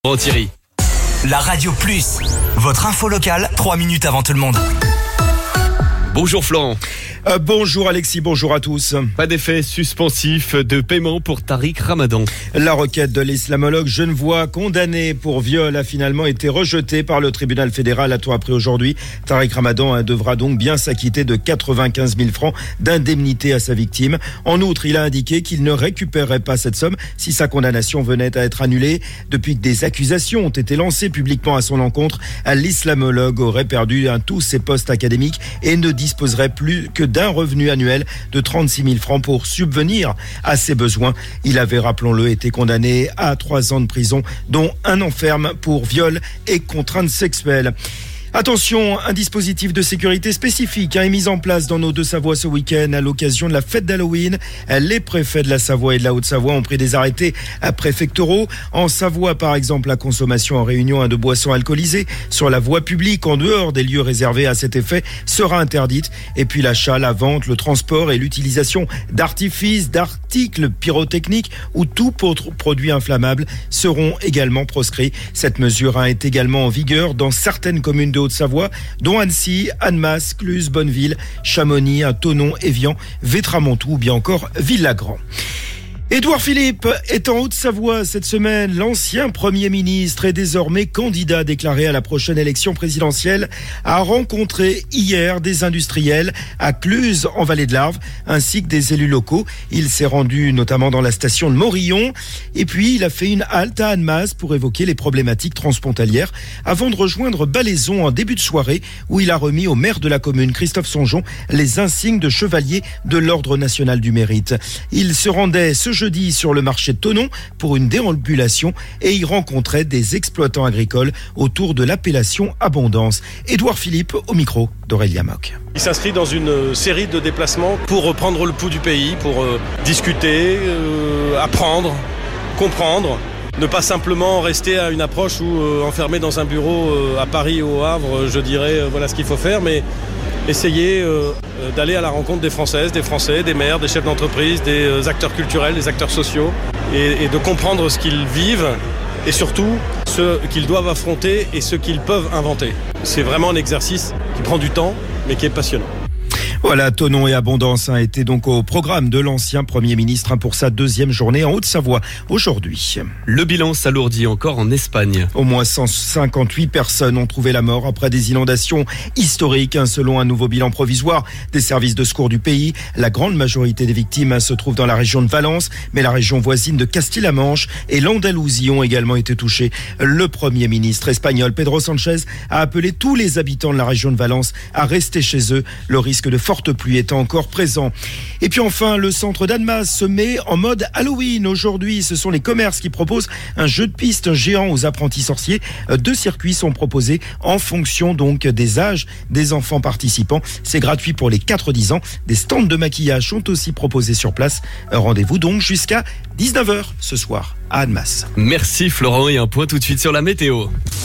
Bon Thierry. La Radio Plus, votre info locale, 3 minutes avant tout le monde. Bonjour Florent. Bonjour Alexis, bonjour à tous. Pas d'effet suspensif de paiement pour Tariq Ramadan. La requête de l'islamologue genevois condamné pour viol a finalement été rejetée par le tribunal fédéral. A-t-on appris aujourd'hui. Tariq Ramadan devra donc bien s'acquitter de 95 000 francs d'indemnité à sa victime. En outre, il a indiqué qu'il ne récupérerait pas cette somme si sa condamnation venait à être annulée. Depuis que des accusations ont été lancées publiquement à son encontre, l'islamologue aurait perdu tous ses postes académiques et ne disposerait plus que d'un revenu annuel de 36 000 francs pour subvenir à ses besoins. Il avait, rappelons-le, été condamné à 3 ans de prison, dont 1 an ferme pour viol et contrainte sexuelle. Attention, un dispositif de sécurité spécifique est mis en place dans nos Deux-Savoie ce week-end à l'occasion de la fête d'Halloween. Les préfets de la Savoie et de la Haute-Savoie ont pris des arrêtés préfectoraux. En Savoie, par exemple, la consommation en réunion de boissons alcoolisées sur la voie publique en dehors des lieux réservés à cet effet sera interdite. Et puis l'achat, la vente, le transport et l'utilisation d'artifices, d'articles pyrotechniques ou tout autre produit inflammable seront également proscrits. Cette mesure est également en vigueur dans certaines communes de Haute-Savoie, dont Annecy, Annemasse, Cluses, Bonneville, Chamonix, Thonon, Évian, Vétramontou ou bien encore Villagrand. Édouard Philippe est en Haute-Savoie cette semaine. L'ancien Premier ministre est désormais candidat déclaré à la prochaine élection présidentielle. A rencontré hier des industriels à Cluses en Vallée de l'Arve ainsi que des élus locaux. Il s'est rendu notamment dans la station de Morillon et puis il a fait une halte à Annemasse pour évoquer les problématiques transfrontalières avant de rejoindre Balaison en début de soirée où il a remis au maire de la commune, Christophe Songeon, les insignes de chevalier de l'Ordre national du mérite. Il se rendait ce jeudi sur le marché de Thonon pour une déambulation et y rencontrait des exploitants agricoles autour de l'appellation Abondance. Édouard Philippe au micro d'Aurélia Mock. Il s'inscrit dans une série de déplacements pour reprendre le pouls du pays, pour discuter, apprendre, comprendre. Ne pas simplement rester à une approche ou enfermé dans un bureau à Paris ou au Havre, je dirais voilà ce qu'il faut faire, mais essayer d'aller à la rencontre des Françaises, des Français, des maires, des chefs d'entreprise, des acteurs culturels, des acteurs sociaux et de comprendre ce qu'ils vivent et surtout ce qu'ils doivent affronter et ce qu'ils peuvent inventer. C'est vraiment un exercice qui prend du temps mais qui est passionnant. Voilà, Thonon et Abondance étaient donc au programme de l'ancien Premier ministre pour sa 2e journée en Haute-Savoie aujourd'hui. Le bilan s'alourdit encore en Espagne. Au moins 158 personnes ont trouvé la mort après des inondations historiques. Selon un nouveau bilan provisoire des services de secours du pays, la grande majorité des victimes se trouve dans la région de Valence, mais la région voisine de Castille-la-Manche et l'Andalousie ont également été touchées. Le Premier ministre espagnol Pedro Sánchez a appelé tous les habitants de la région de Valence à rester chez eux. Le risque de forte pluie étant encore présent. Et puis enfin, le centre d'Annemasse se met en mode Halloween. Aujourd'hui, ce sont les commerces qui proposent un jeu de piste géant aux apprentis sorciers. 2 circuits sont proposés en fonction donc des âges des enfants participants. C'est gratuit pour les 4-10 ans. Des stands de maquillage sont aussi proposés sur place. Rendez-vous donc jusqu'à 19h ce soir à Annemasse. Merci Florent et un point tout de suite sur la météo.